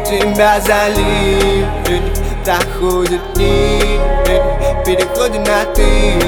тебя залив, проходят дни, переходим на ты.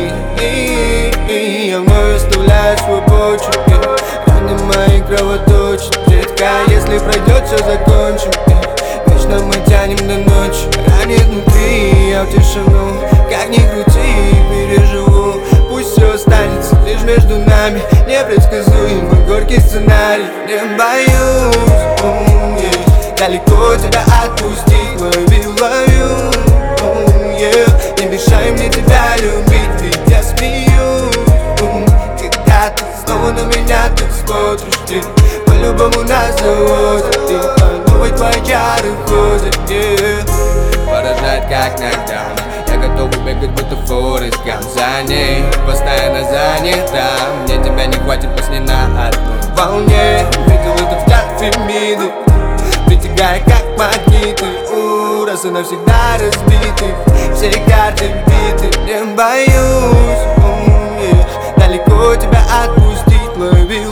Я вновь оставляю свой почерк, раны мои кровоточат. Детка, если пройдет, все закончим. Вечно мы тянем до ночи, ранит внутри. Я в тишину, как ни крути, переживу. Пусть все останется лишь между нами, непредсказуемый горький сценарий. Не боюсь, далеко тебя отпустить, ловлю, не мешай мне тебя любить, ведь я смеюсь. Когда ты снова на меня так смотришь, ты по-любому нас заводит, ты по новой твои чары ходят, поражает как нокдаун. Я готов убегать, будто Форест Гамп. За ней, постоянно занята. Мне тебя не хватит, пусть не на одной волне. Видел этот взгляд Фемиды, притягая как магниты. Раз и навсегда разбиты, все карты биты. Не боюсь, далеко тебя отпустить, ловлю,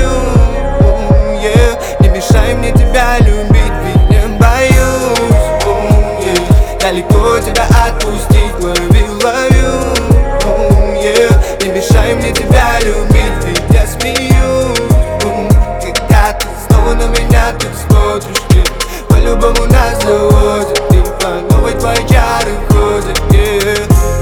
не мешай мне тебя любить, ведь не боюсь, далеко тебя отпустить, ловлю, не мешай мне тебя любить, ведь я смеюсь. Когда ты снова на меня так смотришь, ты по-любому нас заводит, ты по новой твои чары ходят,